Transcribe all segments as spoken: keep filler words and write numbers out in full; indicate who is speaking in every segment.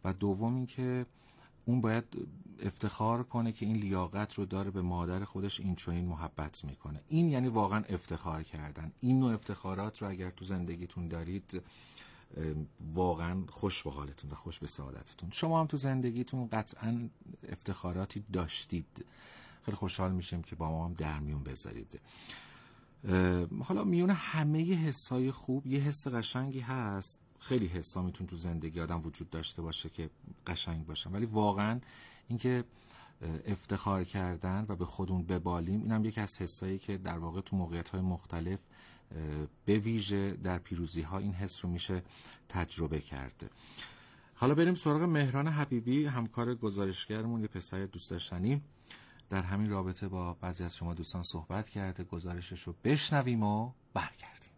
Speaker 1: و دوم این که اون باید افتخار کنه که این لیاقت رو داره، به مادر خودش این چنین محبت میکنه. این یعنی واقعا افتخار کردن. این نوع افتخارات رو اگر تو زندگیتون دارید واقعا خوش به حالتون و خوش به سعادتتون. شما هم تو زندگیتون قطعا افتخاراتی داشتید، خیلی خوشحال میشیم که با ما هم در میون بذارید. حالا میون همه حسای خوب یه حس قشنگی هست. خیلی حسا میتون تو زندگی آدم وجود داشته باشه که قشنگ باشن، ولی واقعا اینکه افتخار کردن و به خودمون ببالیم، اینم یکی از حسایی که در واقع تو موقعیت‌های مختلف به ویژه در پیروزی‌ها این حس رو میشه تجربه کرد. حالا بریم سراغ مهران حبیبی، همکار گزارشگرمون، یه پسر دوست داشتنی. در همین رابطه با بعضی از شما دوستان صحبت کرده، گزارشش رو بشنویم و برگردیم.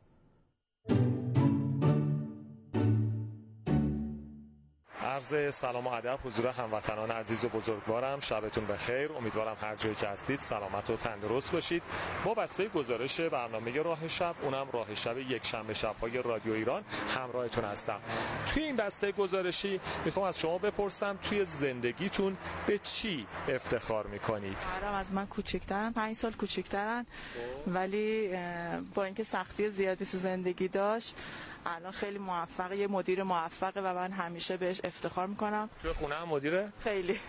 Speaker 2: عرض سلام و ادب حضور هموطنان عزیز و بزرگوارم، شبتون بخیر. امیدوارم هر جایی که هستید سلامت و تندرست باشید. با بسته گزارش برنامه راه شب، اونم راه شب یک شنبه شب‌های رادیو ایران همراهتون هستم. توی این بسته گزارشی میخوام از شما بپرسم توی زندگیتون به چی افتخار میکنید؟
Speaker 3: آرام از من کوچکترن، پنج سال کوچکترن، ولی با اینکه سختی زیادی تو زندگی داشت الان خیلی موفقه، یه مدیر موفقه و من همیشه بهش افتخار میکنم.
Speaker 2: تو خونه هم مدیره؟
Speaker 3: خیلی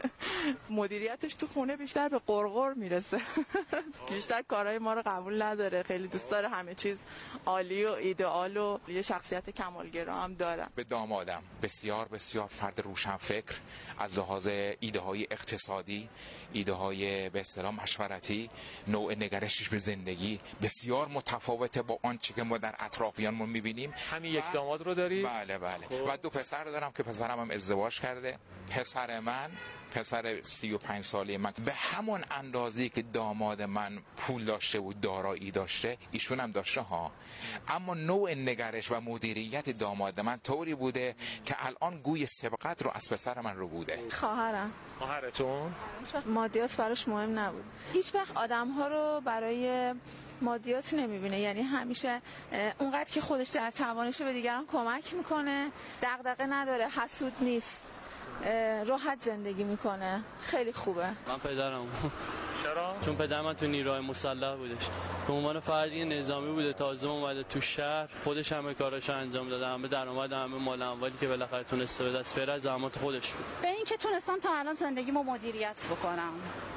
Speaker 3: مدیریتش تو خونه بیشتر به قرقر میرسه. بیشتر کارهای ما رو قبول نداره، خیلی دوست داره همه چیز عالی و ایدئال و یه شخصیت کمالگرا هم داره.
Speaker 4: به دامادم بسیار بسیار فرد روشن فکر از لحاظ ایده های اقتصادی، ایده های به اصطلاح مشورتی، نوع نگرشش به زندگی بسیار متفاوته با آنچه که ما در اطرافیانمون میبینیم.
Speaker 2: همین یک داماد رو دارید؟
Speaker 4: بله بله. خوب. و دو پسر دارم که پسرم هم ازدواج کرده. پسر من، پسر سی و پنج ساله من، به همون اندازه‌ای که داماد من پول داشته و دارایی داشته ایشون هم داشته ها، اما نوع نگرش و مدیریت داماد من طوری بوده که الان گوی سبقت رو از پسر من رو بوده.
Speaker 5: خواهرم.
Speaker 2: خواهرتون؟
Speaker 5: هیچ وقت مادیات براش مهم نبود. هیچ وقت آدم‌ها رو برای مادیات نمیبینه، یعنی همیشه اونقدر که خودش در توانشه به دیگران کمک میکنه، دغدغه نداره، حسود نیست، راحت زندگی میکنه. خیلی خوبه.
Speaker 6: من پدرم.
Speaker 2: چرا؟
Speaker 6: چون پدر من تو نیروهای مسلح بودش، به عنوان فردی نظامی بوده، تازه اومده تو شهر، خودش همه کاراشو انجام داده، همه درآمد، همه مال اموالی که بالاخره تونسته به دست بیاره از زحمات خودش بود.
Speaker 7: به این که تونستم تا الان زندگیمو مدیریت بکنم،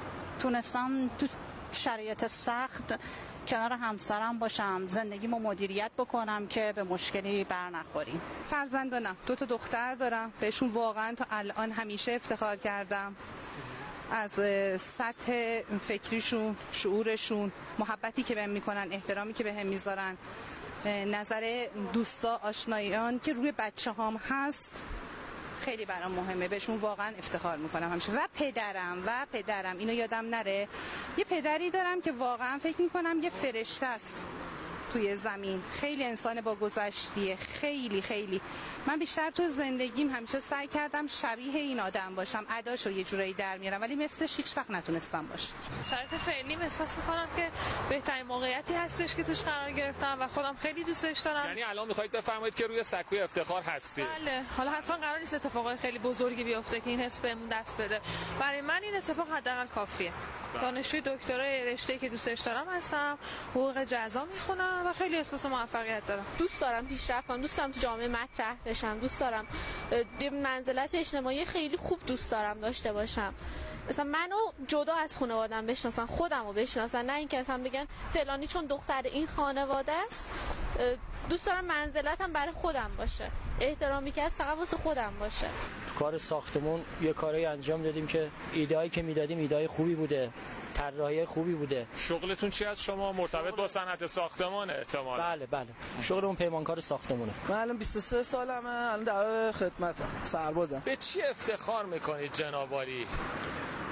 Speaker 7: تونستم تو شرایط سخت کنار همسرم باشم، زندگیمو مدیریت بکنم که به مشکلی بر نخوریم.
Speaker 8: فرزندانم دو تا دختر دارم، بهشون واقعا تا الان همیشه افتخار کردم، از سطح فکریشون، شعورشون، محبتی که بهم میکنن، احترامی که بهم میذارن، نظر دوستا، آشنایان که روی بچه‌هام هست خیلی برام مهمه. بهشون واقعا افتخار میکنم همیشه. و پدرم و پدرم اینو یادم نره، یه پدری دارم که واقعا فکر میکنم یه فرشته است توی زمین. خیلی انسان با گذشتیه، خیلی خیلی. من بیشتر تو زندگیم همیشه سعی کردم شبیه این آدم باشم، اداشو یه جورایی در میارم، ولی مثلش هیچ وقت نتونستم باشم.
Speaker 9: شرایط فعلی احساس میکنم که بهترین موقعیتی هستش که توش قرار گرفتم و خودم خیلی دوستش دارم.
Speaker 2: یعنی الان میخواید بفرمایید که روی سکوی افتخار هستی؟
Speaker 9: بله. حالا حتما قرار نیست اتفاقای خیلی بزرگی بیفته که این حس بهمون دست بده. برای من این اتفاق حداقل کافیه. دانشجوی دکترای رشته‌ای که دوستش دارم هستم، حقوق جزا میخونم و خیلی احساس موفقیت دارم.
Speaker 5: دوست دارم پیشرفت کنم، دوست دارم تو جامعه مطرح بشم، دوست دارم یه منزلت اجتماعی خیلی خوب دوست دارم داشته باشم. مثلا منو جدا از خانواده‌ام بشناسن، خودمو بشناسن، نه اینکه مثلا بگن فلانی چون دختر این خانواده است. دوست دارم منزلتم برای خودم باشه، احترامی که هست فقط واسه خودم باشه.
Speaker 10: تو کار ساختمون یه کاری انجام دادیم که ایده‌ای که میدادیم ایده‌ای خوبی بوده، طراحی خوبی بوده.
Speaker 2: شغلتون چی از شما؟ مرتبط با صنعت ساختمان احتمالاً.
Speaker 10: بله بله. شغلمون پیمانکار ساختمونه.
Speaker 11: من الان بیست و سه سالمه، الان در خدمتم، سربازم.
Speaker 2: به چی افتخار میکنید جناب عالی؟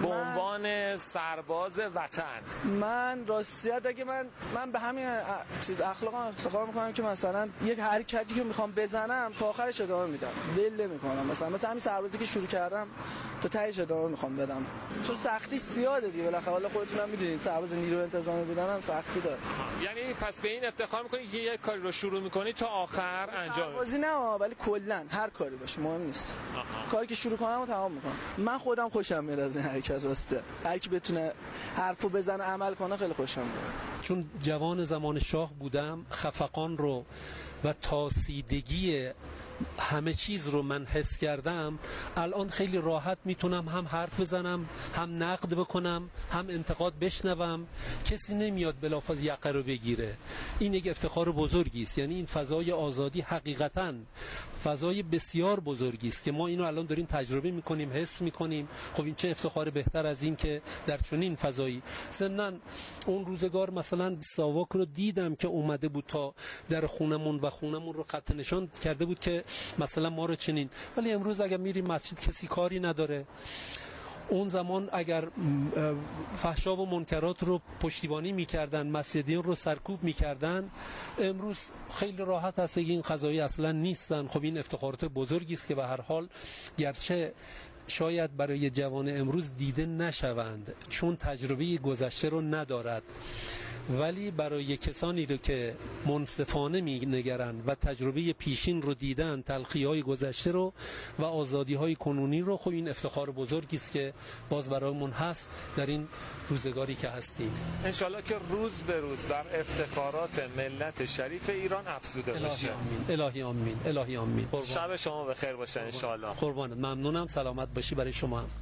Speaker 2: به عنوان سرباز وطن؟
Speaker 11: من راستیت اگه من من به همین چیز اخلاقم افتخار میکنم که مثلا یک حرکتی که میخوام بزنم تا آخرش ادامه میدم، ول نمیکنم. مثلا مثلا همین سربازی که شروع کردم تا تهش ادامه میخوام بدم، چون سختیش زیاده دیگه. بالاخره حالا خودتون هم میدونید سرباز نیرو انتظامی بودن هم سختی داره.
Speaker 2: یعنی پس به این افتخار میکنی که یک کاری رو شروع میکنی تا آخر انجام میدی؟
Speaker 11: سربازی نه ولی کلا هر کاری باشه مهم نیست. آها. کاری که شروع کنم و تمام میکنم. من خودم خوشم میاد از این حرکت. راسته هر کی بتونه حرفو بزنه عمل کنه خیلی خوشم میاد.
Speaker 12: چون جوان زمان شاه بودم، خفقان رو و تاسیدگی همه چیز رو من حس کردم. الان خیلی راحت میتونم هم حرف بزنم، هم نقد بکنم، هم انتقاد بشنوم. کسی نمیاد بلافاصله یقه رو بگیره. این یک افتخار بزرگی است. یعنی این فضای آزادی حقیقتاً فضای بسیار بزرگی است که ما اینو الان داریم تجربه میکنیم، حس میکنیم. خب این چه افتخار بهتر از این که در چنین فضایی. ضمناً اون روزگار مثلا ساواک رو دیدم که اومده بود تا در خونمون و خونمون رو خط نشان کرده بود که مثلا ما رو چنین. ولی امروز اگر میریم مسجد کسی کاری نداره. اون زمان اگر فحشا و منکرات رو پشتیبانی میکردن، مسجدین رو سرکوب میکردن، امروز خیلی راحت هست که این قضایی اصلا نیستن. خب این افتخارات بزرگی است که به هر حال گرچه شاید برای جوان امروز دیده نشوند چون تجربه گذشته رو ندارد، ولی برای کسانی رو که منصفانه می‌نگرند و تجربه پیشین رو دیدن، تلخی‌های گذشته رو و آزادی‌های کنونی رو، خب این افتخار بزرگی است که باز برایمون هست در این روزگاری که هستیم.
Speaker 2: انشالله که روز به روز بر افتخارات ملت شریف ایران افزوده بشه.
Speaker 12: الهی آمین. الهی آمین.
Speaker 2: شب شما بخیر باشه انشالله.
Speaker 12: قربانت. ممنونم. سلامت باشی. برای شما هم.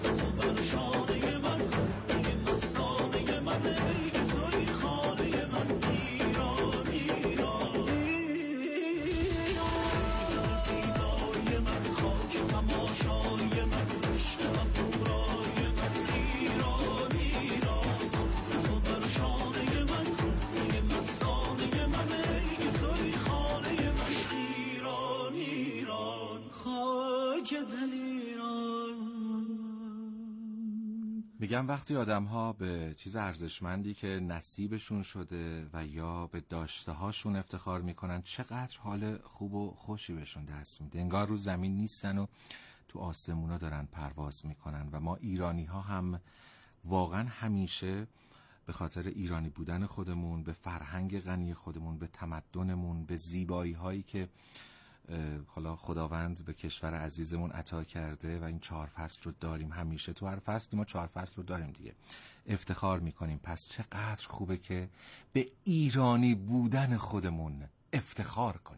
Speaker 13: من
Speaker 1: میگم وقتی آدم ها به چیز ارزشمندی که نصیبشون شده و یا به داشته هاشون افتخار میکنن، چقدر حال خوب و خوشی بهشون دست میده. انگار رو زمین نیستن و تو آسمونا دارن پرواز میکنن. و ما ایرانی ها هم واقعا همیشه به خاطر ایرانی بودن خودمون، به فرهنگ غنی خودمون، به تمدنمون، به زیبایی هایی که حالا خداوند به کشور عزیزمون عطا کرده و این چهار فصل رو داریم، همیشه تو هر فصلی ما چهار فصل رو داریم دیگه، افتخار میکنیم. پس چقدر خوبه که به ایرانی بودن خودمون افتخار کنیم.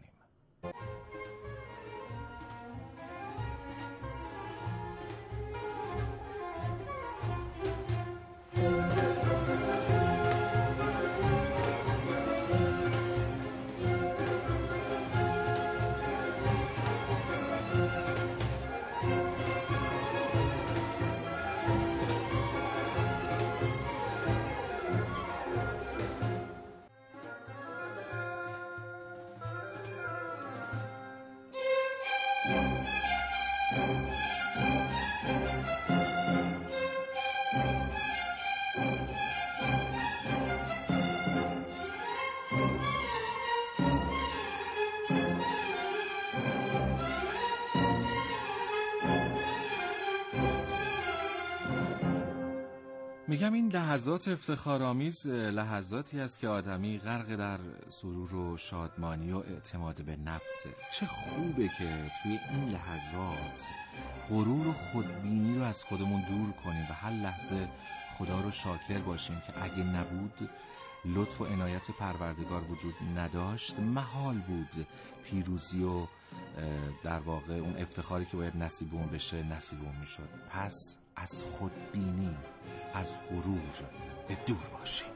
Speaker 1: میگم این لحظات افتخارآمیز لحظاتی است که آدمی غرق در سرور و شادمانی و اعتماد به نفسه. چه خوبه که توی این لحظات غرور و خودبینی رو از خودمون دور کنیم و هر لحظه خدا رو شاکر باشیم که اگه نبود، لطف و عنایت پروردگار وجود نداشت، محال بود پیروزی و در واقع اون افتخاری که باید نصیبمون بشه نصیبمون میشد. پس از خودبینی، از غرور به دور باشیم.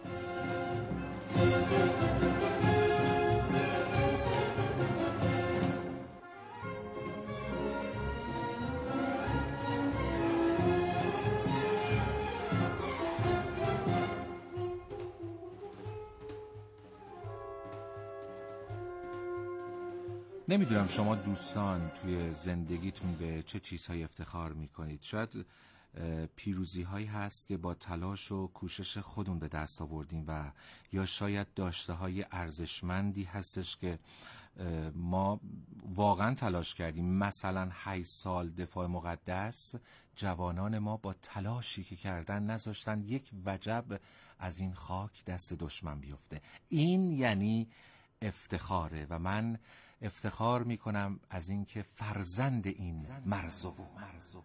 Speaker 1: نمیدونم شما دوستان توی زندگیتون به چه چیزهای افتخار میکنید. شاید پیروزی هایی هست که با تلاش و کوشش خودمون به دست آوردیم و یا شاید داشته های ارزشمندی هستش که ما واقعا تلاش کردیم. مثلا هشت سال دفاع مقدس، جوانان ما با تلاشی که کردن نذاشتن یک وجب از این خاک دست دشمن بیفته. این یعنی افتخاره و من افتخار میکنم از اینکه فرزند این مرزو مرزو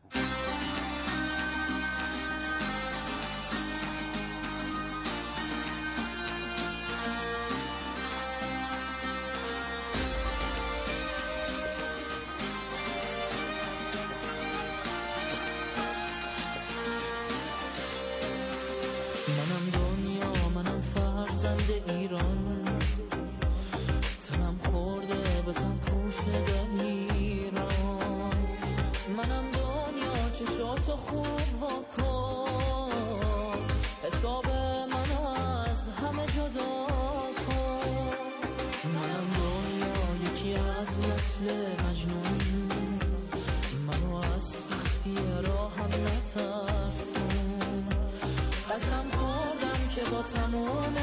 Speaker 13: منم دنیا، منم فرزند ایران، تنم خورده به تن پوشیده ایران. منم دنیا، چشاتو خوب واکن، حساب من از همه جدا کن. منم دنیا، یکی از نسل مجنون، منو از سختی راهم نترسون. قسم خوردم که با تموم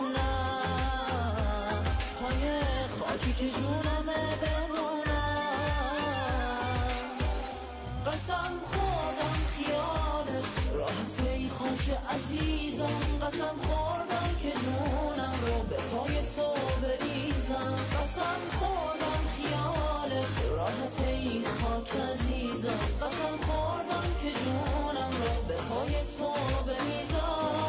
Speaker 13: جونم پای خاکی که جونمه بمونم. قسم خوردم خیالت راحت ای خاک عزیزم، قسم خوردم که جونم رو به پای تو بریزم. قسم خوردم خیالت راحت ای خاک عزیزم، قسم خوردم که جونم رو به پای تو بریزم.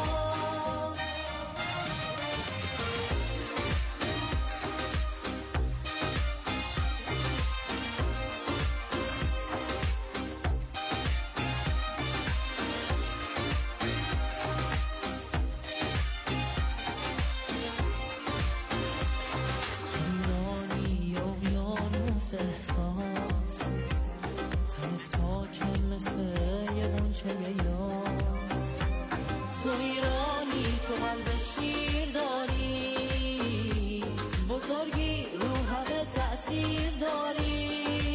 Speaker 13: احساس تنت پاکه مثل یه غنچه یاس. تو ایرانی، تو قلب شیر داری، بزرگی رو همه تأثیر داری.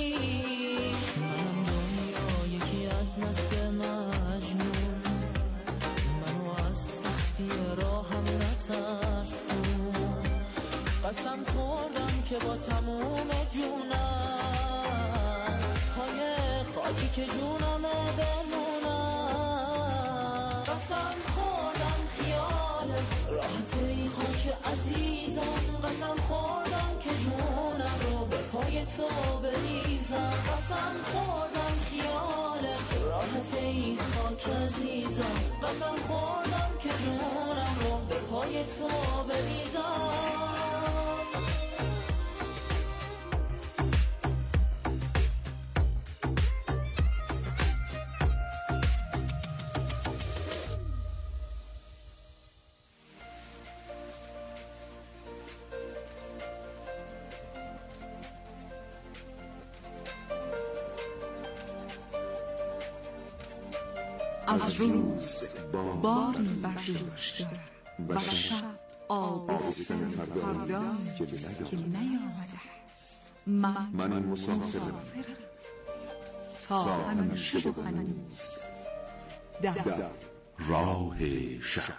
Speaker 13: منم دنیا، یکی از نسل مجنون، قسم خوردم که با تموم جونم پای خاکی که جونمه بمونم. قسم خوردم خیال راحت ای خاک عزیزم، قسم خوردم که جونم رو به پای تو بریزم. قسم خوردم خیال راحت ای خاک عزیزم، قسم خوردم که جونم رو به پای تو بریزم.
Speaker 14: از روز باری برداشته و شب آبستن فرداست که نیامده است. من, من مسافرم تا همیشه و هنوز در
Speaker 1: راه شب.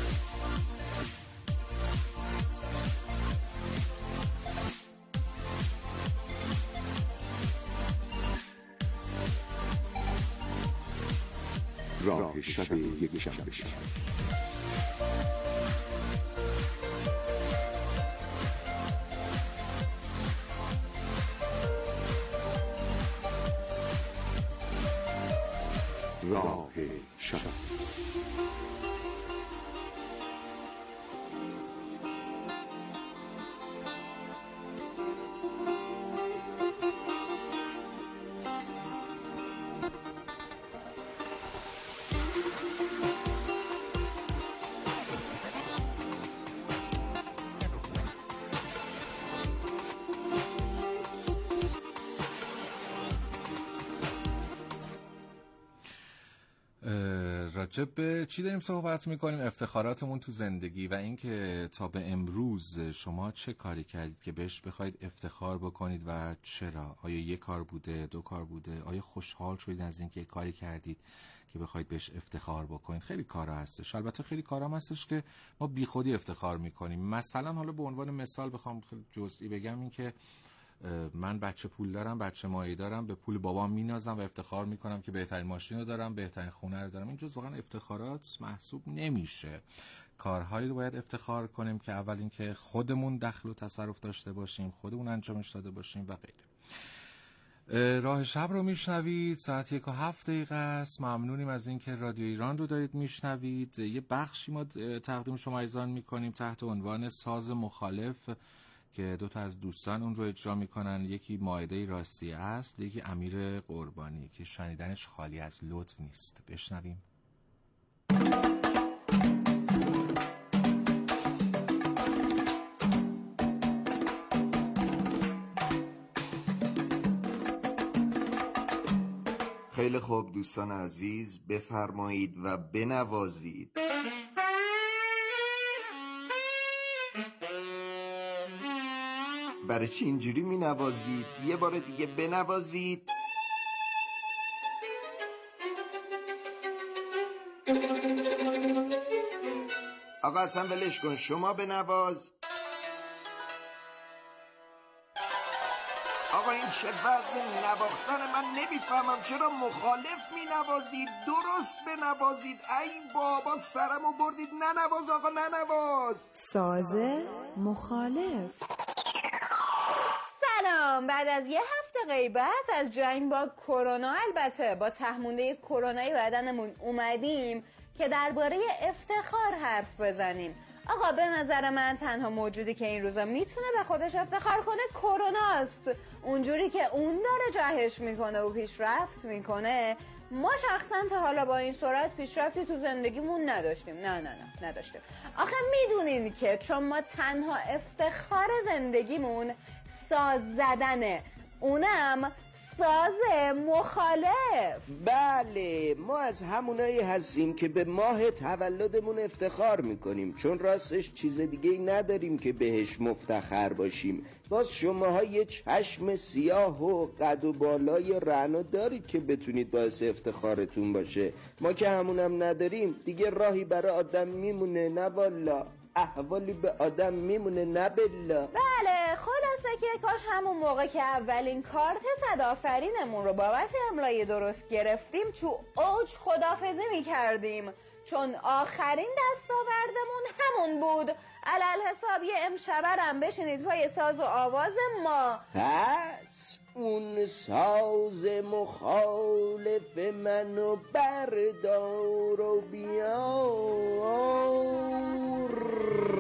Speaker 15: راه شب یک شنبه شب. راه شب.
Speaker 1: راجب به چی داریم صحبت میکنیم؟ افتخاراتمون تو زندگی و اینکه تا به امروز شما چه کاری کردید که بهش بخواید افتخار بکنید و چرا؟ آیا یک کار بوده، دو کار بوده؟ آیا خوشحال شدید از اینکه یک کاری کردید که بخواید بهش افتخار بکنید؟ خیلی کارا هستش. البته خیلی کارا هستش که ما بیخودی افتخار میکنیم. مثلا حالا به عنوان مثال بخوام خیلی جزئی بگم، این که من بچه پول دارم، بچه مایه دارم، به پول بابام مینازم و افتخار میکنم که بهترین ماشین رو دارم، بهترین خونه رو دارم. این جز واقعا افتخارات محسوب نمیشه. کارهایی رو باید افتخار کنیم که اول اینکه خودمون دخل و تصرف داشته باشیم، خودمون انجامش داده باشیم و غیره. راه شب رو میشنوید، ساعت یک و هفت دقیقه است. ممنونیم از اینکه رادیو ایران رو دارید میشنوید. یه بخشی ما تقدیم شما ایزان میکنیم تحت عنوان ساز مخالف که دو تا از دوستان اون رو اجرا میکنن. یکی مائده راستی است، یکی امیر قربانی که شنیدنش خالی از لطف نیست. بشنویم.
Speaker 16: خیلی خوب دوستان عزیز، بفرمایید و بنوازید. برای چی اینجوری می نوازید؟ یه بار دیگه بنوازید. آقا اصلا ولش کن، شما بنواز. آقا این چه وضع نواختن؟ من نمیفهمم چرا مخالف می نوازید؟ درست بنوازید. ای بابا سرمو بردید. ننواز آقا، ننواز.
Speaker 17: ساز مخالف. سلام. بعد از یه هفته غیبت از جنگ با کرونا، البته با تهمونده کرونایی بدنمون، اومدیم که درباره افتخار حرف بزنیم. آقا به نظر من تنها موجودی که این روزا میتونه به خودش افتخار کنه کروناست. اونجوری که اون داره جهش میکنه و پیشرفت میکنه، ما شخصا تا حالا با این سرعت پیشرفتی تو زندگیمون نداشتیم. نه نه نه نداشتیم. آخه میدونین که چون ما تنها افتخار زندگیمون ساز زدنه، اونم ساز مخالف.
Speaker 18: بله، ما از همونایی هستیم که به ماه تولدمون افتخار میکنیم، چون راستش چیز دیگه ای نداریم که بهش مفتخر باشیم. باز شماها یه چشم سیاه و قد و بالای رعنا دارید که بتونید باعث افتخارتون باشه. ما که همونم نداریم، دیگه راهی برای آدم میمونه؟ نه والا. احوالی به آدم میمونه نه بالله.
Speaker 17: بله خلاصه که کاش همون موقع که اولین کارت صدآفرینمون رو بابت املای درست گرفتیم تو اوج خدافظی میکردیم، چون آخرین دستاوردمون همون بود. علل حساب یه امشبرم بشینید پای ساز و آواز ما.
Speaker 18: پس اون ساز مخالف منو بردار و بیار.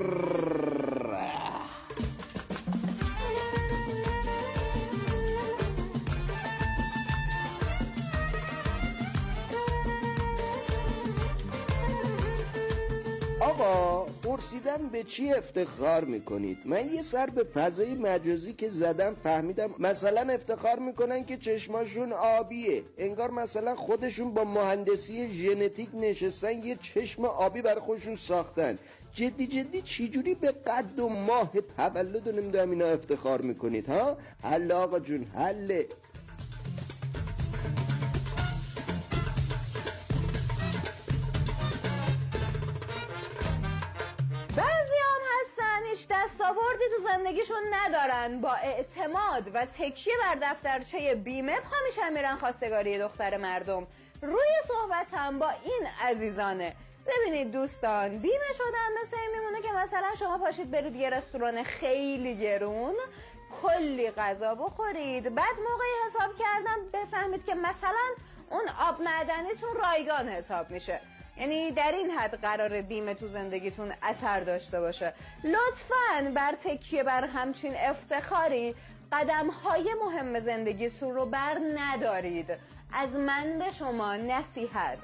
Speaker 18: آقا پرسیدن به چی افتخار میکنید؟ من یه سر به فضای مجازی که زدم فهمیدم مثلا افتخار میکنن که چشماشون آبیه، انگار مثلا خودشون با مهندسی ژنتیک نشستن یه چشم آبی برای خودشون ساختن. جدی جدی چجوری به قد و ماه تولد و نمیدونم اینا افتخار میکنید ها؟ حله آقا جون حله.
Speaker 17: دستاوردی تو زندگیشون ندارن، با اعتماد و تکیه بر دفترچه بیمه پا میشن میرن خواستگاری دختر مردم. روی صحبتم با این عزیزانه. ببینید دوستان، بیمه شدن مثل این میمونه که مثلا شما پاشید برید یه رستوران خیلی گرون کلی غذا بخورید، بعد موقعی حساب کردن بفهمید که مثلا اون آب معدنیتون رایگان حساب میشه. یعنی در این حد قرار بیمه تو زندگیتون اثر داشته باشه. لطفاً بر تکیه بر همچین افتخاری قدم‌های مهم زندگیتون رو بر ندارید. از من به شما نصیحت.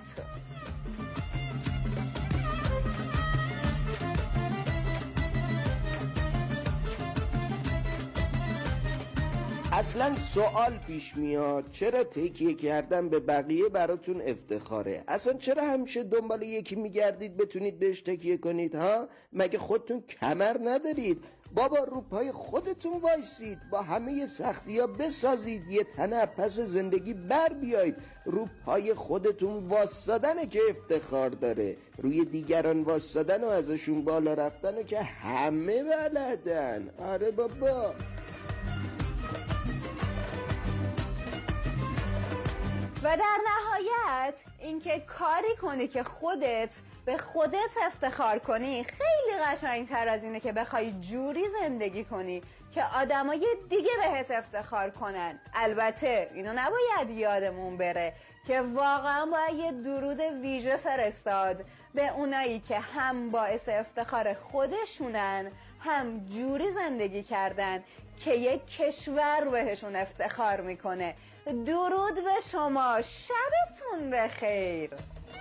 Speaker 18: اصلا سوال پیش میاد چرا تکیه کردن به بقیه براتون افتخاره؟ اصلا چرا همیشه دنبال یکی میگردید بتونید بهش تکیه کنید ها؟ مگه خودتون کمر ندارید؟ بابا رو پای خودتون وایسید، با همه سختی ها بسازید، یه تنه پس زندگی بر بیایید. رو پای خودتون واسادنه که افتخار داره، روی دیگران واسادن و ازشون بالا رفتنه که همه بلدن. آره بابا.
Speaker 17: و در نهایت اینکه کاری کنی که خودت به خودت افتخار کنی خیلی قشنگتر از اینه که بخوای جوری زندگی کنی که آدمای دیگه بهت افتخار کنن. البته اینو نباید یادمون بره که واقعا باید یه درود ویژه فرستاد به اونایی که هم باعث افتخار خودشونن هم جوری زندگی کردن که یک کشور بهشون افتخار میکنه. درود به شما، شبتون بخیر.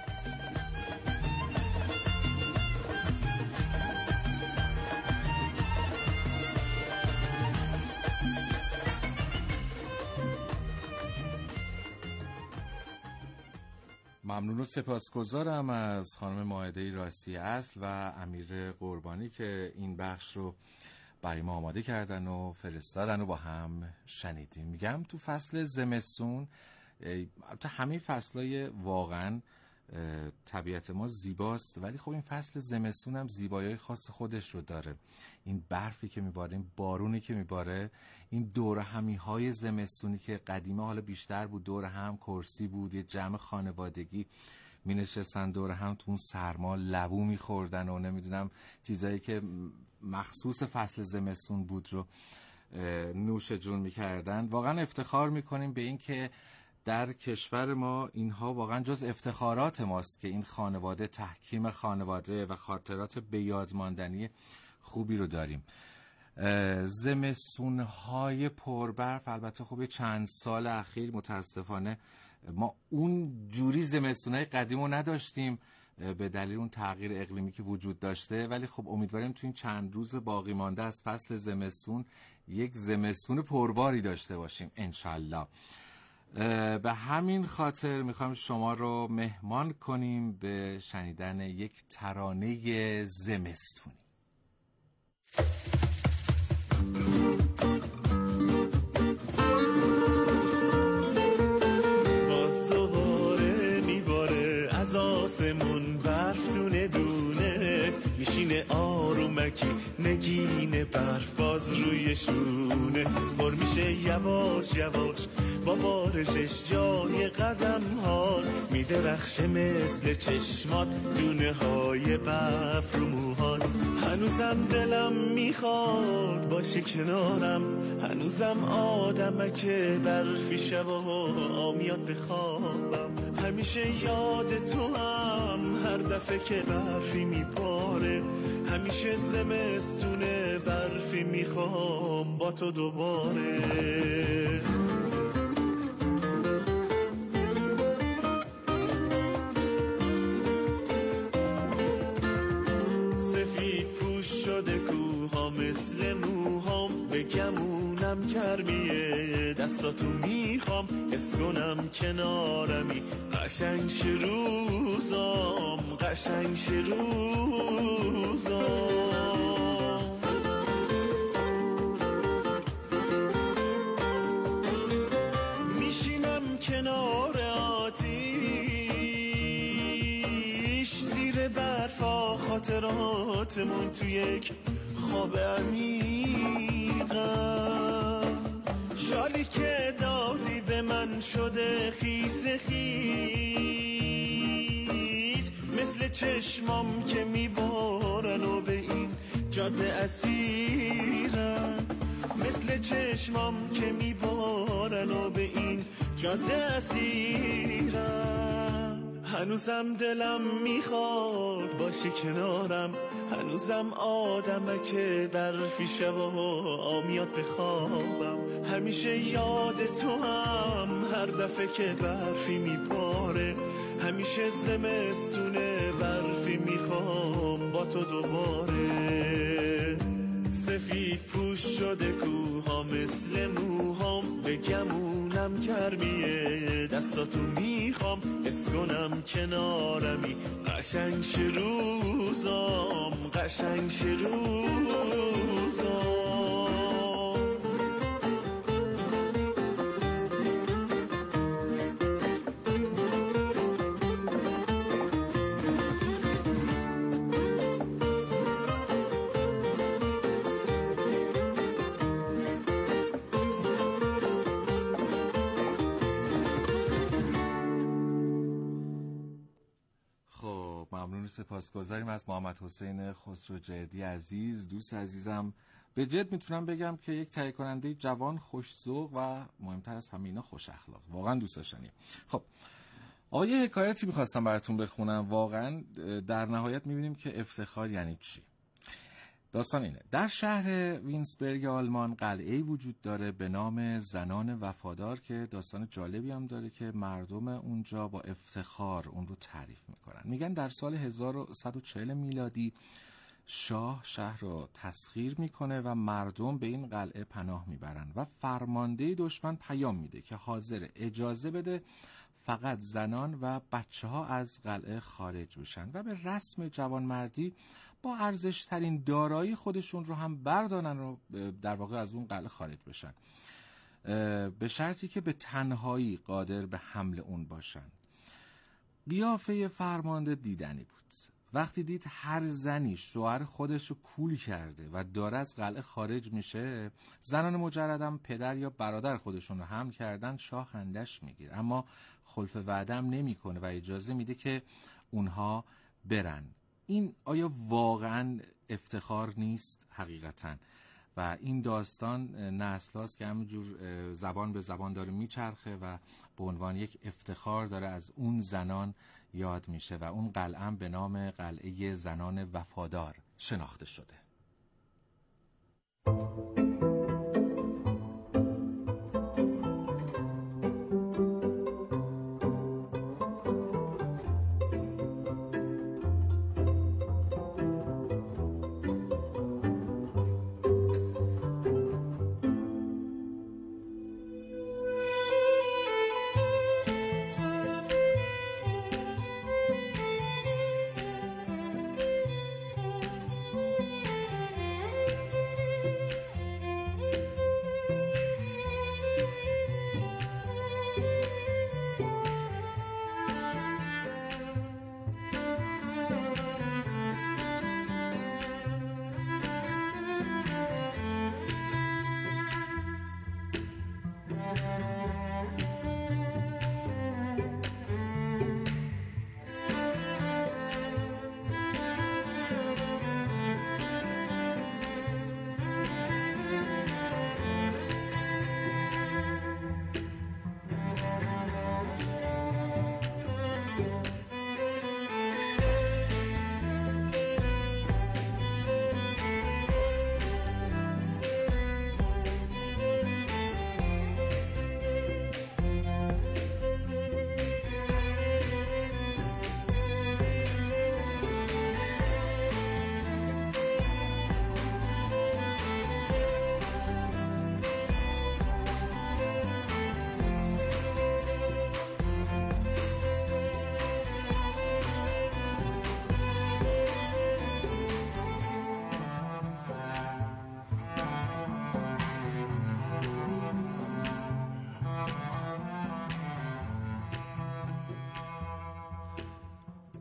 Speaker 1: ممنون و سپاسگزارم از خانم مائده راستی اصل و امیر قربانی که این بخش رو برای ما آماده کردن و فرستادن و با هم شنیدیم. میگم تو فصل زمستون، تو همین فصلای واقعا طبیعت ما زیباست، ولی خب این فصل زمستون هم زیبایی خاص خودش رو داره. این برفی که میباره، این بارونی که میباره، این دور همی های زمستونی که قدیمه حالا بیشتر بود، دور هم کرسی بود، یه جمع خانوادگی می نشستن دور هم تو اون سرما لبو می خوردن و نمیدونم چیزایی که مخصوص فصل زمستون بود رو نوش جون می کردن. واقعا افتخار می کنیم به این که در کشور ما اینها واقعا جز افتخارات ماست که این خانواده، تحکیم خانواده و خاطرات به یاد ماندنی خوبی رو داریم. زمستونهای پربرف، البته خب چند سال اخیر متاسفانه ما اون جوری زمستونهای قدیم رو نداشتیم به دلیل اون تغییر اقلیمی که وجود داشته، ولی خب امیدواریم تو این چند روز باقی مانده از فصل زمستون یک زمستون پرباری داشته باشیم انشالله. به همین خاطر میخوام شما رو مهمان کنیم به شنیدن یک ترانه زمستونی.
Speaker 19: باز دوباره میباره از آسمون برف دونه دونه، میشینه آروم نمکی نگین برف باز روی شونه پر میشه یواش یواش با بارشش جای قدم ها میدرخشه مثل چشمات دونه های برف رو موهات. هنوزم دلم میخواد باشی کنارم، هنوزم آدمک برفی شبا میاد بخوابم. همیشه یاد تو هم هر دفعه که برفی میپاره، همیشه زمستونه برفی میخوام با تو دوباره. سفید پوش شده کوها مثل موهام، به گمونم گرمیه دستاتو میخوام، حس کنم کنارمی قشنگ شه روزام، قشنگ شه روزام. میشینم کنار آتیش زیر برفا، خاطراتمون تو یک خواب عمیقم. شالی که دادی به من شده خیس خیس، مثل چشمام که میبارن و به این جاده اسیرم، مثل چشمام که میبارن و به این جاده اسیرم. هنوزم دلم میخواد باشی کنارم، هنوزم آدمک برفی شبا میاد بخوابم. همیشه یاد تو هم هر دفعه که برفی میباره، همیشه زمستونه برفی میخوام با تو دوباره. سفید پوش شده کوها مثل موهام، به گمونم گرمیه دستاتو میخوام، حس کنم کنارمی قشنگ شه روزام، قشنگ شه روزام.
Speaker 1: سپاسگزاریم از محمد حسین خسروجردی عزیز. دوست عزیزم، به جد میتونم بگم که یک تهیه کننده جوان، خوش‌ذوق و مهمتر از همه اینا خوش اخلاق، واقعا دوست داشتنی. خب آقا یه حکایتی میخواستم براتون بخونم. واقعا در نهایت میبینیم که افتخار یعنی چی. داستان اینه: در شهر وینسبرگ آلمان قلعه‌ای وجود داره به نام زنان وفادار که داستان جالبی هم داره که مردم اونجا با افتخار اون رو تعریف میکنن. میگن در سال هزار و صد و چهل میلادی شاه شهر رو تسخیر میکنه و مردم به این قلعه پناه میبرن و فرمانده دشمن پیام میده که حاضر اجازه بده فقط زنان و بچه ها از قلعه خارج بشن و به رسم جوانمردی با ارزش ترین دارایی خودشون رو هم بردارن و در واقع از اون قلعه خارج بشن، به شرطی که به تنهایی قادر به حمل اون باشن. قیافه فرمانده دیدنی بود. وقتی دید هر زنی شوهر خودش رو کول کرده و داره از قلعه خارج میشه، زنان مجردم پدر یا برادر خودشون رو حمل کردن، شاه خندش میگیره، اما خلف وعده هم نمیکنه و اجازه میده که اونها برن. این آیا واقعا افتخار نیست حقیقتا؟ و این داستان نسل هاست که همینجور زبان به زبان داره میچرخه و به عنوان یک افتخار داره از اون زنان یاد میشه و اون قلعه به نام قلعه زنان وفادار شناخته شده.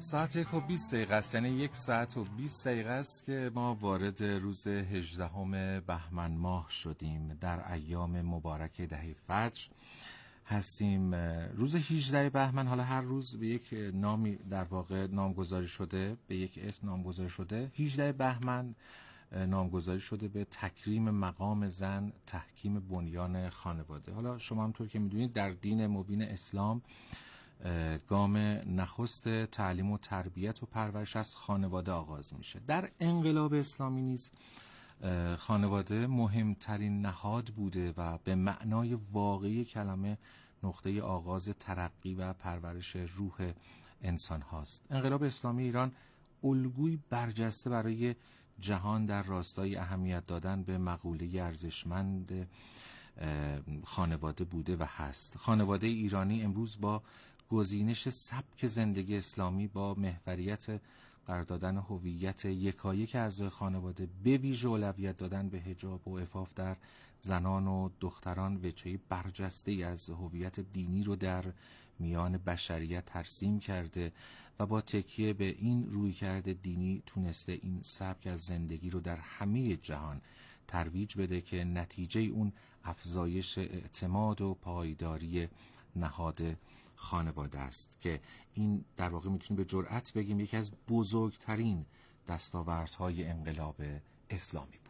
Speaker 1: ساعت یک و بیست دقیقه است، یعنی یک ساعت و بیست دقیقه است که ما وارد روز هجدهم بهمن ماه شدیم. در ایام مبارک دهه فجر هستیم. روز هجدهم بهمن، حالا هر روز به یک نامی در واقع نامگذاری شده، به یک اسم نامگذاری شده. هجدهم بهمن نامگذاری شده به تکریم مقام زن، تحکیم بنیان خانواده. حالا شما همطور که میدونید در دین مبین اسلام گام نخست تعلیم و تربیت و پرورش از خانواده آغاز میشه. در انقلاب اسلامی نیز خانواده مهمترین نهاد بوده و به معنای واقعی کلمه نقطه آغاز ترقی و پرورش روح انسان هاست. انقلاب اسلامی ایران الگوی برجسته برای جهان در راستای اهمیت دادن به مقوله ارزشمند خانواده بوده و هست. خانواده ایرانی امروز با گزینش سبک زندگی اسلامی، با محوریت قرار دادن هویت یکایک اعضای خانواده، به ویژه اولویت دادن به حجاب و عفاف در زنان و دختران، وجهی برجسته از هویت دینی رو در میان بشریت ترسیم کرده و با تکیه به این رویکرد دینی تونسته این سبک از زندگی رو در همه جهان ترویج بده که نتیجه اون افزایش اعتماد و پایداری نهاد خانواده است که این در واقع میتونیم به جرئت بگیم یکی از بزرگترین دستاوردهای انقلاب اسلامی بوده.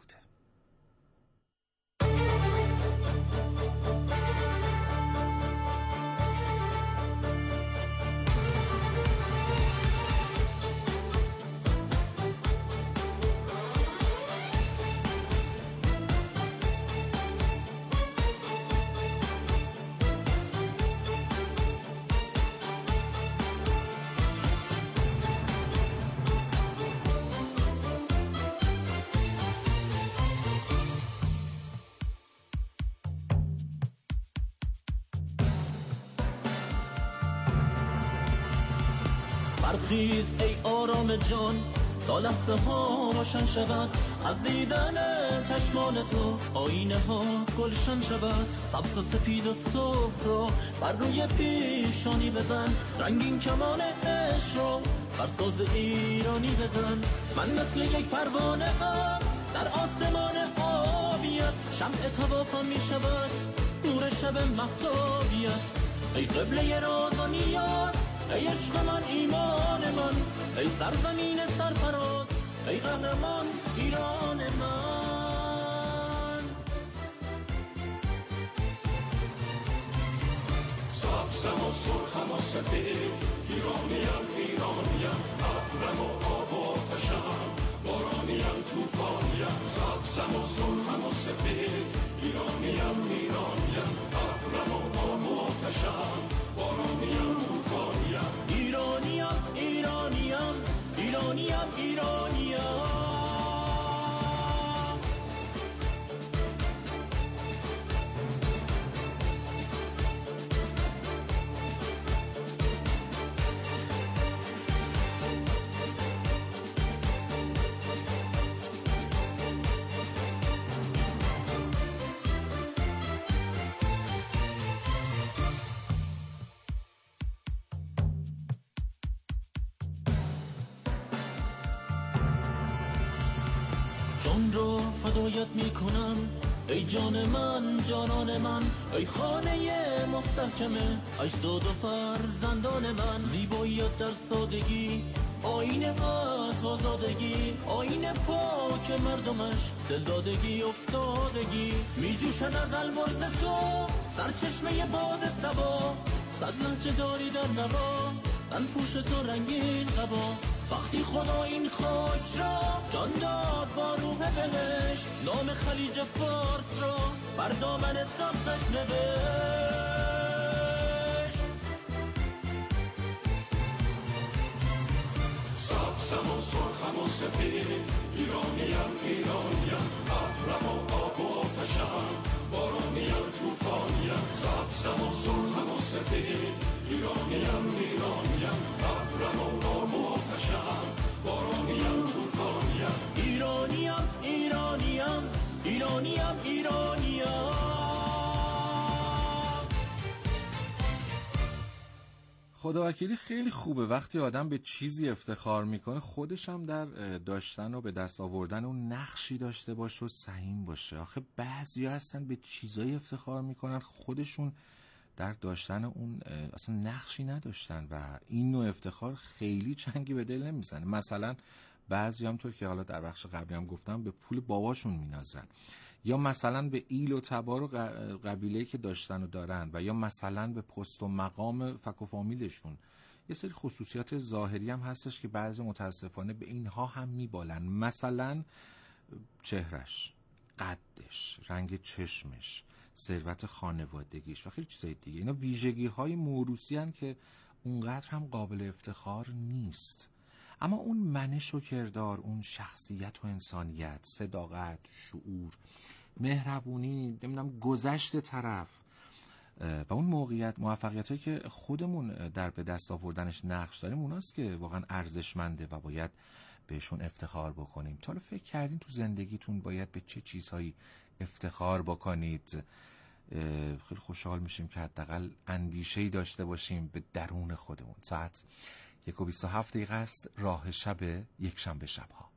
Speaker 19: برخیز ای آرام جان تا لحظه ها روشن شود، از دیدن چشمان تو آینه ها گلشن شود. سبز و سپید و صبح رو بر روی پیشانی بزن، رنگین کمان عشق رو بر ساز ایرانی بزن. من مثل یک پروانه هم در آسمان آبیت، شمع توافم می شود نور شب مهتابیت. ای قبله راز و نیاز، ای عشق من، ایمان من، ای سرزمین سرفراز، ای قهرمان ایران من.
Speaker 13: سبزم و سرخم و سپید، ایرانیم ایرانیم، ابرم و آب و آتشم، بارانیم توفانیم. سبزم و سرخم و سپید، ایرانیم ایرانیم، ابرم و آب و آتشم، بارانیم توفانیم.
Speaker 19: ایرانیم ایرانیم ایرانیم ایرانیم. جان رو فدایت میکنم ای جان من، جانان من، ای خانه مستحکمه اجداد و فرزندان من. زیباییت در سادگی، آینه هات آزادگی، آینه پاک مردمش دلدادگی افتادگی. میجوشن از البرز تو سرچشمه باد صبا، صد لهجه داری در نوا، من پوش تو رنگین قبا. وقتی خدا این خاک را جان داد با روح بهشت، نام خلیج فارس را بر دامن سبزش نوشت.
Speaker 13: سبزم و سرخم و سپید، ایرانیم ایرانیم، ابرم و آب و آتشم، بارانیم توفانیم. سبزم و سرخم و سپید، ایرانیم ایرانیم، ابرم و آب و آتشم، بارانیم توفانیم.
Speaker 19: ایرانیم ایرانیم ایرانیم ایرانیم.
Speaker 1: خداوکیلی خیلی خوبه وقتی آدم به چیزی افتخار میکنه خودش هم در داشتن و به دست آوردن اون نقشی داشته باشه و سهیم باشه. آخه بعضیا هستن به چیزایی افتخار میکنن خودشون در داشتن اون اصلا نقشی نداشتن و این نوع افتخار خیلی چنگی به دل نمیزنه. مثلا بعضی هم تو که حالا در بخش قبلی هم گفتم به پول باباشون مینازن، یا مثلا به ایل و تبار و قبیله‌ای که داشتن و دارن، و یا مثلا به پست و مقام فک و فامیلشون. یه سری خصوصیات ظاهری هم هستش که بعضی متاسفانه به اینها هم میبالن، مثلا چهرش، قدش، رنگ چشمش، ثروت خانوادگیش و خیلی چیزای دیگه. اینا ویژگی های موروثی هستند که اونقدر هم قابل افتخار نیست. اما اون منش و کردار، اون شخصیت و انسانیت، صداقت، شعور، مهربونی، نمیدونم گذشت طرف و اون موقعیت موفقیت هایی که خودمون در به دست آوردنش نقش داریم، اوناست که واقعا ارزشمنده و باید بهشون افتخار بکنیم. تا حالا فکر کردین تو زندگیتون باید به چه چیزهایی افتخار بکنید؟ خیلی خوشحال میشیم که حداقل اندیشه‌ای داشته باشیم به درون خودمون. ساعت یک و بیست و هفت دقیقه است. راه شب یک شنبه شبها.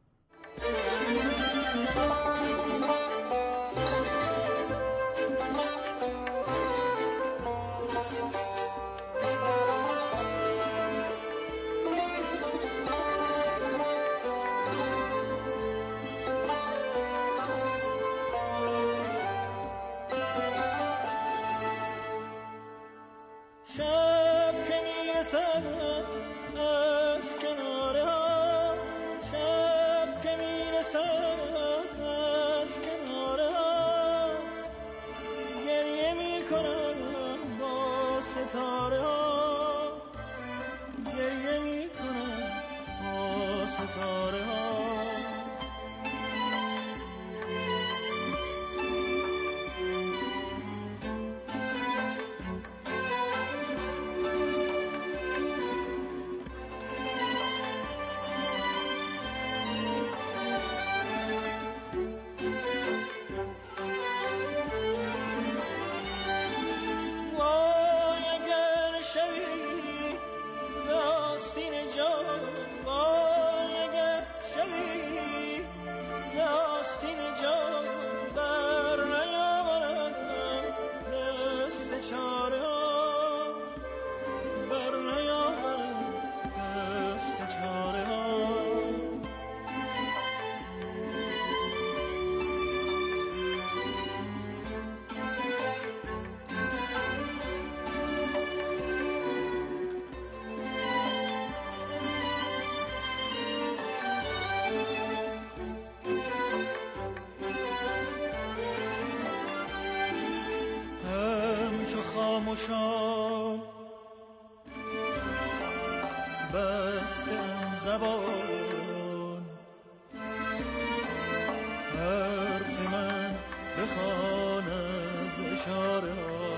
Speaker 19: خاموشان بستم زبان، حرف من بخوان از اشاره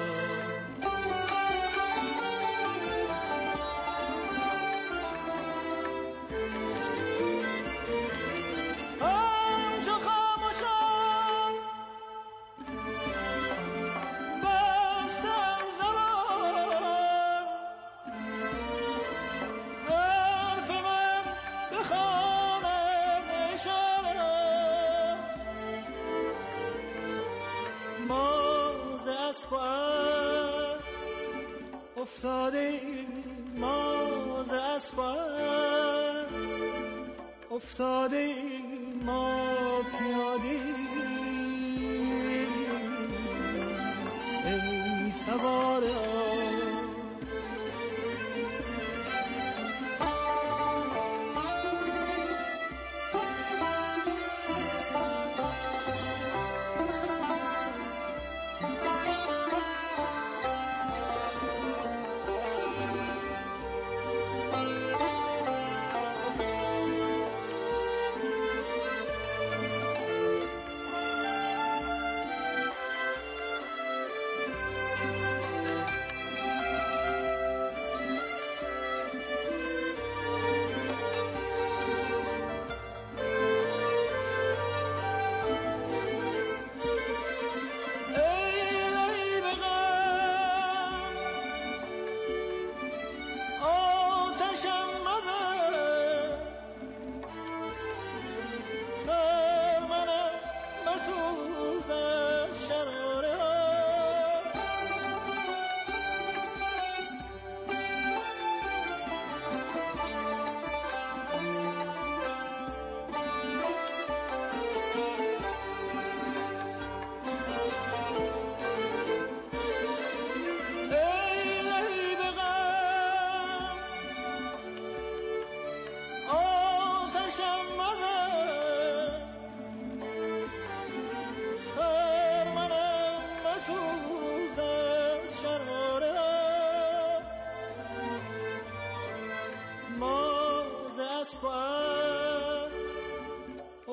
Speaker 19: افتاده ما ز اسباب، افتاده ما پیاده ای سواره.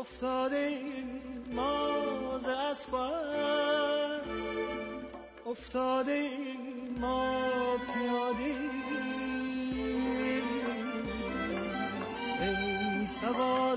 Speaker 19: افتاده ما ز اسباب، افتاده ما پیاده، ای سوار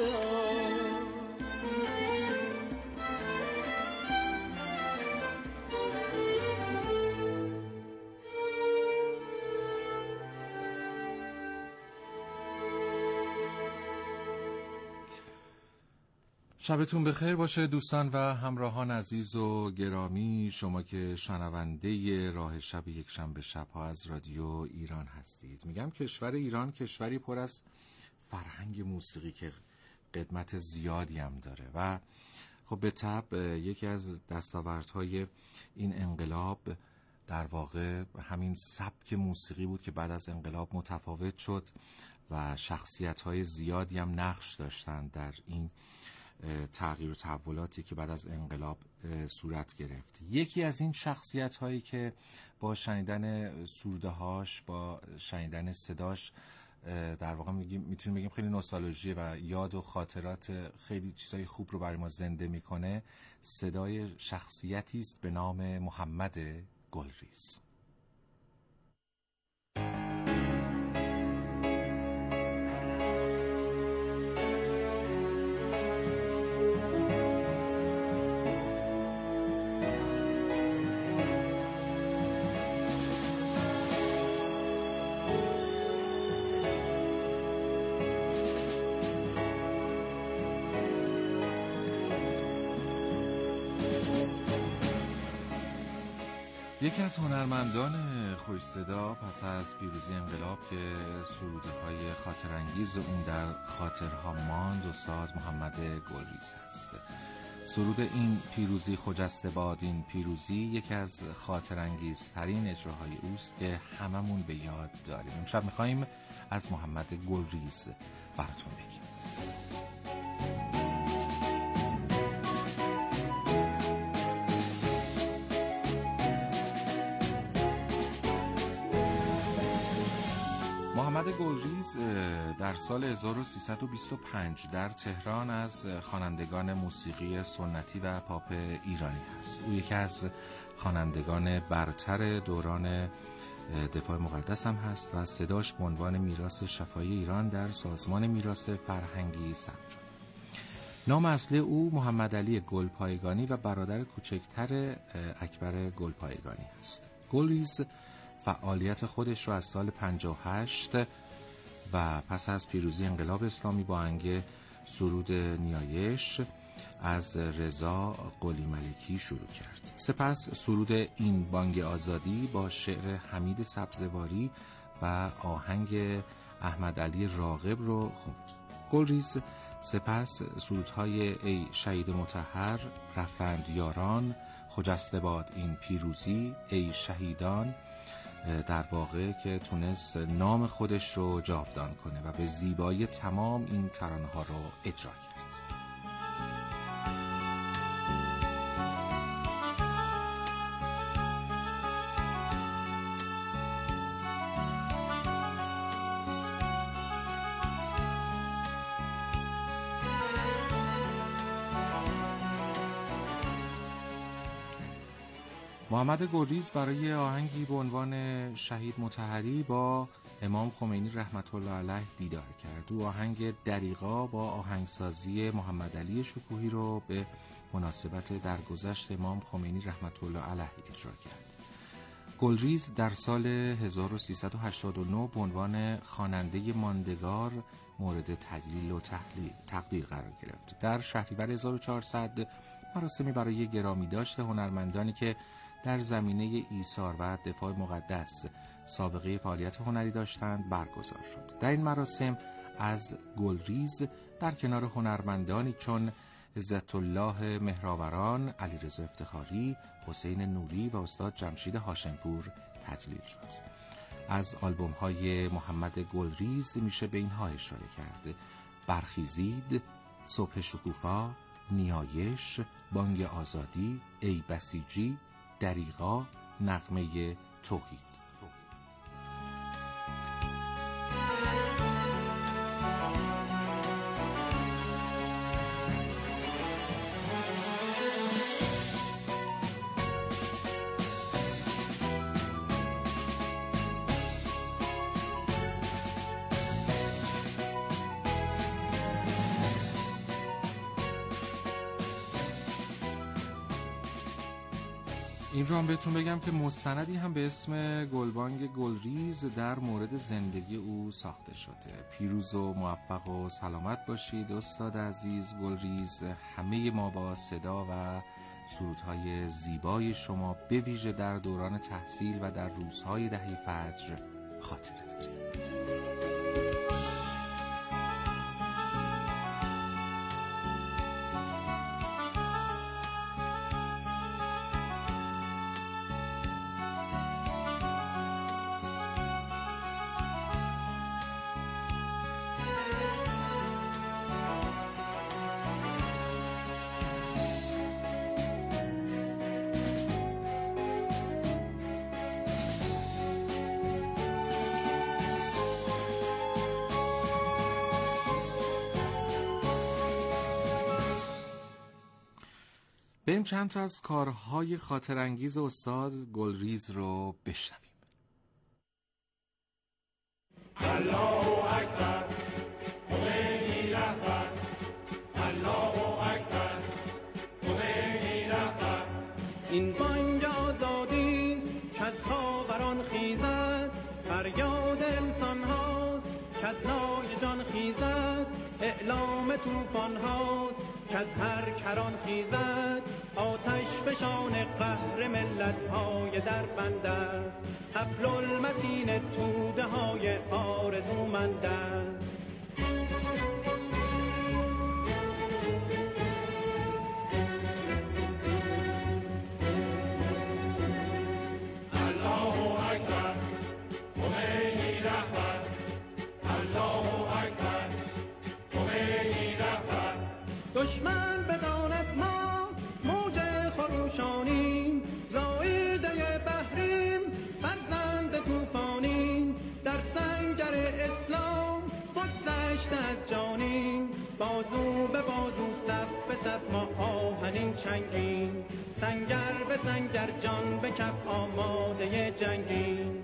Speaker 1: شبتون بخیر باشه دوستان و همراهان عزیز و گرامی، شما که شنونده راه شب یک شنبه شب‌ها از رادیو ایران هستید. میگم کشور ایران کشوری پر از فرهنگ موسیقی که قدمت زیادی هم داره و خب به طبع یکی از دستاوردهای این انقلاب در واقع همین سبک موسیقی بود که بعد از انقلاب متفاوت شد و شخصیت‌های زیادی هم نقش داشتند در این تغییر و تحولاتی که بعد از انقلاب صورت گرفت. یکی از این شخصیت هایی که با شنیدن سروده هاش، با شنیدن صداش در واقع میگیم میتونیم بگیم خیلی نوستالژی و یاد و خاطرات خیلی چیزای خوب رو برای ما زنده میکنه، صدای شخصیتی است به نام محمد گلریز. یکی از هنرمندان خوش صدا پس از پیروزی انقلاب که سروده های خاطرانگیز اون در خاطرها ماند، استاد محمد گلریز است. سرود این پیروزی خجسته باد این پیروزی یکی از خاطرانگیزترین اجراهای اوست که هممون به یاد داریم. امشب میخواییم از محمد گلریز براتون بگیم. محمد گلریز در سال هزار و سیصد و بیست و پنج در تهران از خوانندگان موسیقی سنتی و پاپ ایرانی است. او یکی از خوانندگان برتر دوران دفاع مقدس هم هست و صداش به عنوان میراث شفاهی ایران در سازمان میراث فرهنگی ثبت شد. نام اصلی او محمد علی گلپایگانی و برادر کوچکتر اکبر گلپایگانی است. گلریز فعالیت خودش را از سال پنجاه و هشت و پس از پیروزی انقلاب اسلامی با آهنگ سرود نیایش از رضا قلی ملکی شروع کرد. سپس سرود این بانگ آزادی با شعر حمید سبزواری و آهنگ احمد علی راغب رو خوند. گلریز سپس سرودهای ای شهید مطهر، رفتند یاران، خجسته باد این پیروزی، ای شهیدان در واقع که تونست نام خودش رو جاودان کنه و به زیبایی تمام این ترانه ها رو اجرا کرد. محمد گلریز برای آهنگی به عنوان شهید مطهری با امام خمینی رحمت الله علیه دیدار کرد. او آهنگ دریغا با آهنگسازی محمد علی شکوهی رو به مناسبت درگذشت امام خمینی رحمت الله علیه اجرا کرد. گلریز در سال هزار و سیصد و هشتاد و نه به عنوان خواننده ماندگار مورد تجلیل و تحلیل تقدیر قرار گرفت. در شهریور هزار و چهارصد مراسمی برای گرامی داشت هنرمندانی که در زمینه ایثار و دفاع مقدس سابقه فعالیت هنری داشتند برگزار شد. در این مراسم از گلریز در کنار هنرمندانی چون عزت الله مهرآوران، علیرضا افتخاری، حسین نوری و استاد جمشید هاشمپور تجلیل شد. از آلبوم های محمد گلریز میشه به اینها اشاره کرد: برخیزید، صبح شکوفا، نیایش، بانگ آزادی، ای بسیجی، دریغا، نغمه توحید. این رو هم بهتون بگم که مستندی هم به اسم گلبانگ گلریز در مورد زندگی او ساخته شده. پیروز و موفق و سلامت باشید استاد عزیز گلریز. همه ما با صدا و سرودهای زیبای شما به ویژه در دوران تحصیل و در روزهای دهه فجر خاطره داریم. بریم چند تا از کارهای خاطرانگیز استاد گلریز رو بشنویم.
Speaker 20: الله اکبر خمینی رهبر، الله اکبر خمینی رهبر. این بانگ آزادی که از خاوران خیزد، فریاد انسان هاست که از نای جان خیزد، اعلام طوفان هاست که از هر کران خیزد، آتش فشان قهر ملت های در بند است، حبل المتین توده های آرزومند است. الله اکبر خمینی رهبر، الله اکبر خمینی رهبر. دشمن بداند ما موج خروشانیم، زایده بحریم فرزند طوفانیم، در سنگر اسلام بگذشته از جانیم، بازو به بازو صف به صف ما آهنین چنگیم، سنگر به سنگر جان به کف آماده جنگیم.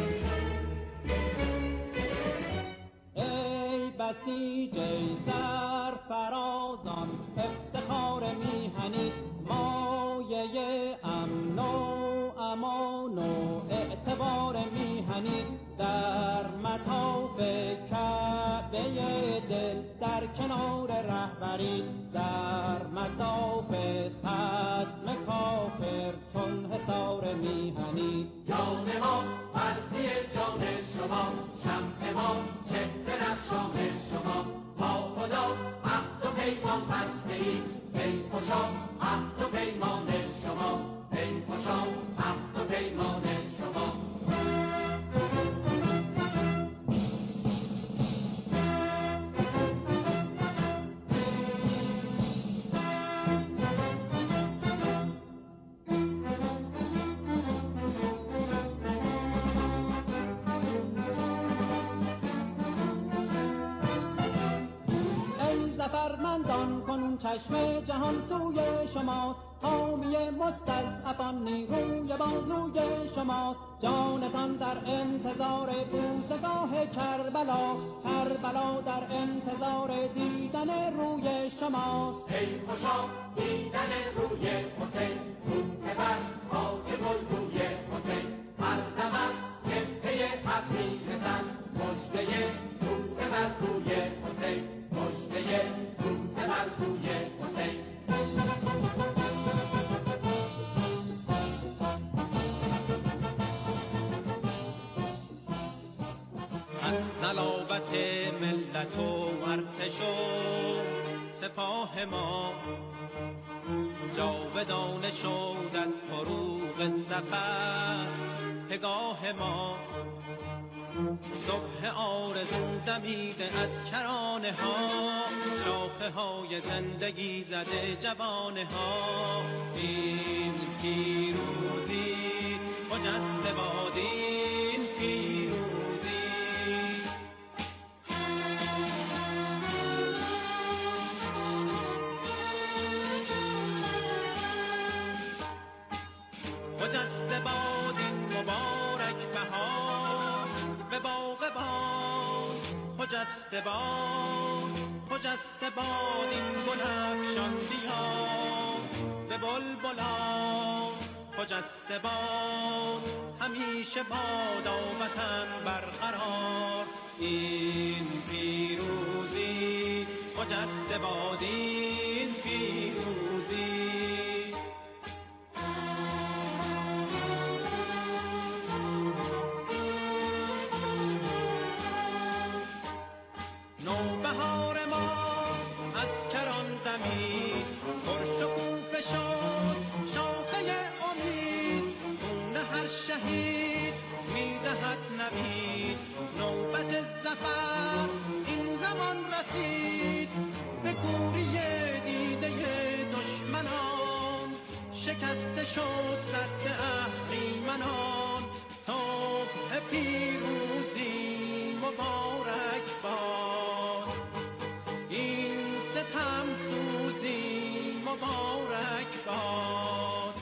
Speaker 20: ای بسیج ای سرفرازان افتخار میهنی، مایه امن و امان و اعتبار میهنی، در مطاف کعبه دل در کنار رهبری، در مصاف خصم کافر چون حصار میهنی. جان ما فرقی جان شما، شمع ما چهره رخشان شما، با خدا عهد و پیمان بسته ایم، ای خوشا عهد و پیمان شما، ای خوشا عهد و پیمان شما. زفرمندان کنون چشم جهان سوی شما، حامی مستضعفان نیروی بازوی شما، جانتان در انتظار بوسگاه کربلا، کربلا در انتظار دیدن روی شما. ای خوشا دیدن روی حسین، بوسه بر خاک گلگوی حسین، هر دم جبهه ابری بزن، مژده بوسه بر روی حسین، مژده بوسه بر روی حسین. نلاوت ملت و ارتش و سپاه ما، جاودانه شد از فروغ ظفر پگاه ما، صبح آرزو دمیده از کرانه ها، شاخه های زندگی زده جوانه ها. این پیروزی خجسته باد، این پیروزی. خجسته باد این مبارک بهار، به باغ باد خجسته باد، خجسته باد این گل افشان بیا، به بلبلان خجسته باد همیشه بادا وطن برقرار این پیروزی خجسته باد این پیروزی نوبهار ما از کران زمین پرشکوفه شد شاخه امید خون هر شهید میدهد نوید نوبت ظفر این زمان رسید به کوری دیده دشمنان شکسته شد سد اهریمنان صبح پیروزی مبارک باد این ستم سوزی مبارک باد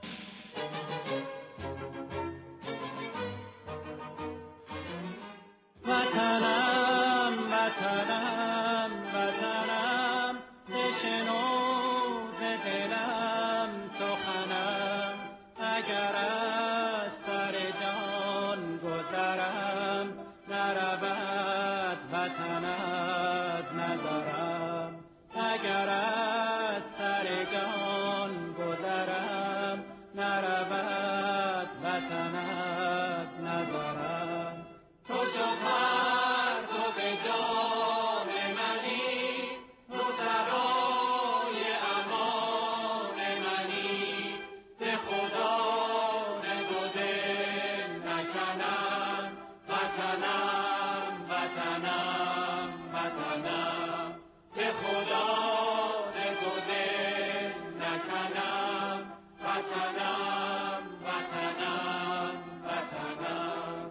Speaker 20: وطنم وطنم وطنم بشنو ز دلم سخنم اگر از سر جان گذرم نرود وطن از نظرم اگر از سر جان گذرم نرود وطن از نظرم تو چو پرتو به جان منی روسرای امان منی به خدا دو دل نکنم وطنم وطنم وطنم به خدا دو دل نکنم وطنم وطنم وطنم.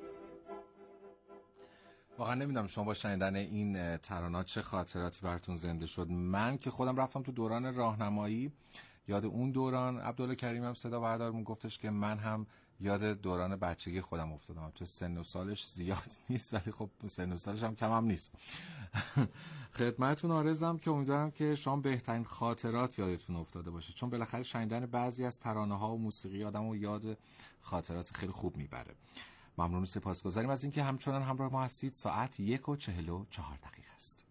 Speaker 1: واقعا نمیدونم شما با شنیدن این ترانه‌ها چه خاطراتی براتون زنده شد. من که خودم رفتم تو دوران راهنمایی، یاد اون دوران عبدالله کریم هم صدا بردارمون گفتش که من هم یاد دوران بچگی خودم افتادم. تو سن و سالش زیاد نیست ولی خب سن و سالش هم کم هم نیست. خدمتتون عرضم که امیدوارم که شما بهترین خاطرات یادتون افتاده باشه، چون بالاخره شنیدن بعضی از ترانه‌ها و موسیقی آدمو یاد خاطرات خیلی خوب میبره. ممنون و سپاسگزاریم از اینکه همچنان همراه ما هستید. ساعت یک و چهل و چهار دقیقه است.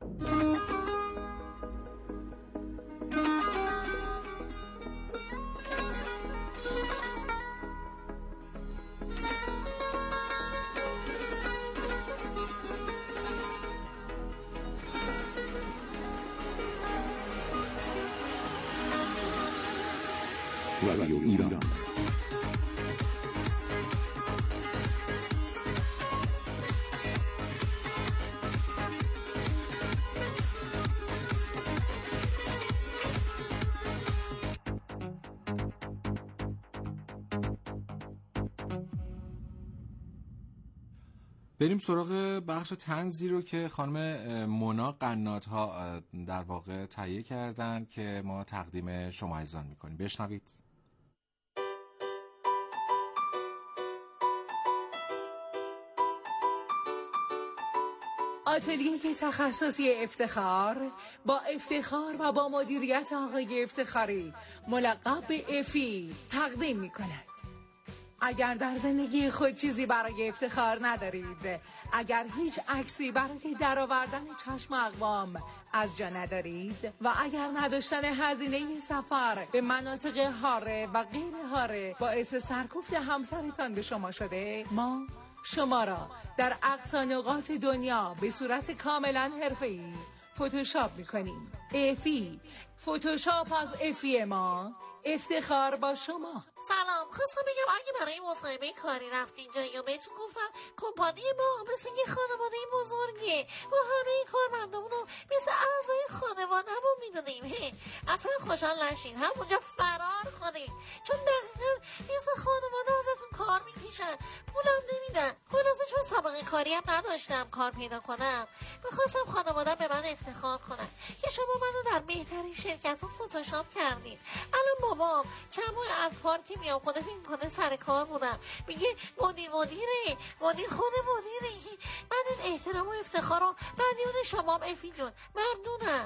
Speaker 15: رادیو ایران
Speaker 1: بریم سراغ بخش طنزی رو که خانم مونا قنات ها در واقع تهیه کردن که ما تقدیم شما عزیزان میکنیم. بشنوید.
Speaker 21: آتلیه تخصصی افتخار با افتخار و با مدیریت آقای افتخاری ملقب به افی تقدیم می کند. اگر در زندگی خود چیزی برای افتخار ندارید، اگر هیچ عکسی برای درآوردن چشم اقوام از جا ندارید و اگر نداشتن هزینه سفر به مناطق هاره و غیر هاره باعث سرکوفت همسرتان به شما شده، ما شما را در اقصا نقاط دنیا به صورت کاملا حرفه‌ای فتوشاپ می‌کنیم. افی فتوشاپ از افی ما افتخار با شما.
Speaker 22: سلام، خواستم بگم اگه برای مصاحبه کاری رفتین جایی و بهتون گفتن کمپانی ما مثل یه خانواده بزرگه و همه کارمندامون رو مثل اعضای خانواده‌مون میدونیم، اصلا خوشحال نشین، همونجا فرار کنین، چون دقیقا مثل خانواده ازتون کار میکشن، پولم نمیدن. خلاصه چون سابقه کاری هم نداشتم کار پیدا کنم، میخواستم خانواده‌ام به من افتخار کنن که شما منو در بهترین شرکت فتوشاپ کردین. الان بابام چند ماه از پارکی میام خونه فکر کنه سر کار بودم، میگه مدیر مدیره مدیر خود مدیره. من این احترام و افتخار رو مدیون شمام افی جون، ممنونم.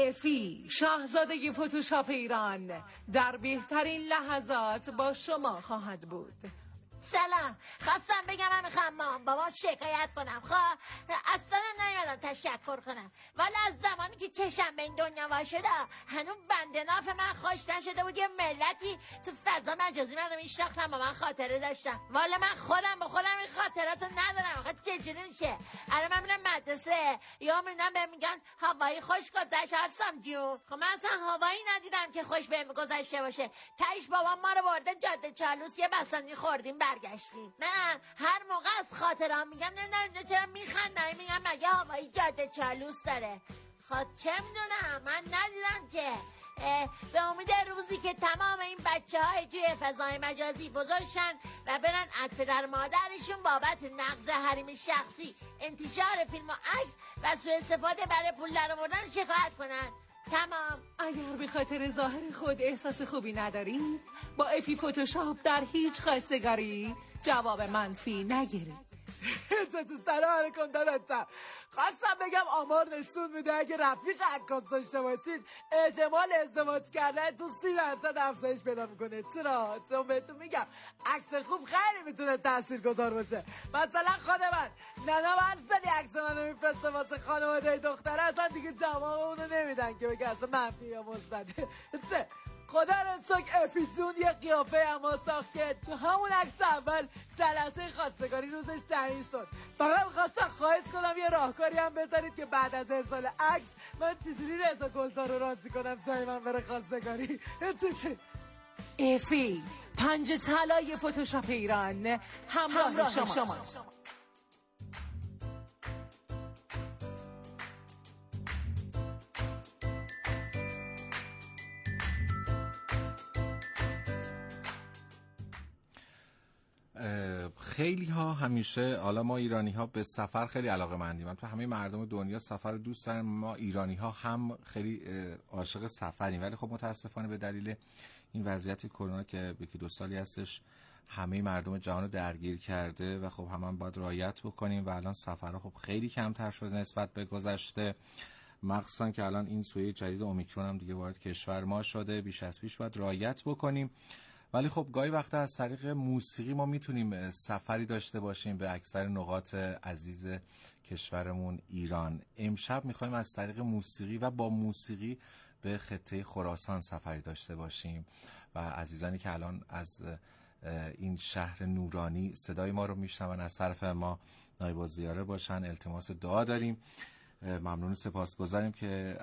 Speaker 21: افی شاهزاده فتوشاپ ایران در بهترین لحظات با شما خواهد بود.
Speaker 22: سلام، خواستم بگم من میخوام مام بابا شکایت کنم. خواه اصلا نمیدونم تشکر کنم، ولی از زمانی که چشم به این دنیا وا شده هنوز بنده ناف من خوش نشده بود. یه ملتی تو فضا مجازی منو میشناختم، با من خاطره داشتم. والا من خودم با خودم این خاطراتو ندارم. آخه چجوری میشه؟ الان من میرم مدرسه یا میرم بهم میگن هوایی خوش گذشت هستم جون. خب من اصلا هوایی ندیدم که خوش بهم گذشته باشه. تاش بابام ما رو برده جاده چالوس، یه بسنی خوردیم برگشتیم. من هر موقع از خاطرام میگم نه چرا میخندم، میگم مگه هوایی جاده چالوس داره؟ خب چه میدونم، من ندیدم که. به امید روزی که تمام این بچه های توی فضای مجازی بزرگشن و برن از پدر مادرشون بابت نقد حریم شخصی، انتشار فیلم و عکس و سوء استفاده برای پول درآوردن شکایت کنن. تمام.
Speaker 21: اگر به خاطر ظاهر خود احساس خوبی ندارید، با افی فتوشاپ در هیچ خواستگاری جواب منفی نگیرید.
Speaker 3: تو تو سلام علیکم دادتم. خواستم بگم آمار نشون میده اگه رفیق عکاس داشته باشید احتمال ازدواج کردن تو سی درصد افزایش پیدا میکنه. چرا؟ چون بهتون میگم عکس خوب خیلی میتونه تاثیرگذار باشه. مثلا خود من نانا هر سری عکس منو میفرسته واسه خانواده دختره، اصلا دیگه جواب اونو نمیدن که بگه اصلا منفی یا مثبت. خدا رو شکر افی جون یه قیافه اما ساخت که تو همون عکس اول جلسه خواستگاری روزش تعیین شد. فقط می‌خواستم خواهش کنم یه راهکاری هم بذارید که بعد از ارسال عکس من چجوری رضا گلزار رو راضی کنم جای من بره خواستگاری.
Speaker 21: افی پنج طلای فتوشاپ ایران همراه, همراه شماست, شماست.
Speaker 1: خیلی ها همیشه، حالا ما ایرانی ها به سفر خیلی علاقه مندیم. تو همه مردم دنیا سفر دوست دارن، ما ایرانی ها هم خیلی عاشق سفریم، ولی خب متاسفانه به دلیل این وضعیت کرونا که یکی دو سالی هستش همه مردم جهان رو درگیر کرده و خب همون باید رعایت بکنیم و الان سفرها خب خیلی کمتر شده نسبت به گذشته، مخصوصا که الان این سویه جدید اومیکرون هم دیگه وارد کشور ما شده. بیش از پیش باید رعایت بکنیم. ولی خب گاهی وقتا از طریق موسیقی ما میتونیم سفری داشته باشیم به اکثر نقاط عزیز کشورمون ایران. امشب میخوایم از طریق موسیقی و با موسیقی به خطه خراسان سفری داشته باشیم و عزیزانی که الان از این شهر نورانی صدای ما رو میشنون از طرف ما نایب الزیاره باشن، التماس دعا داریم. ممنون و سپاسگزاریم که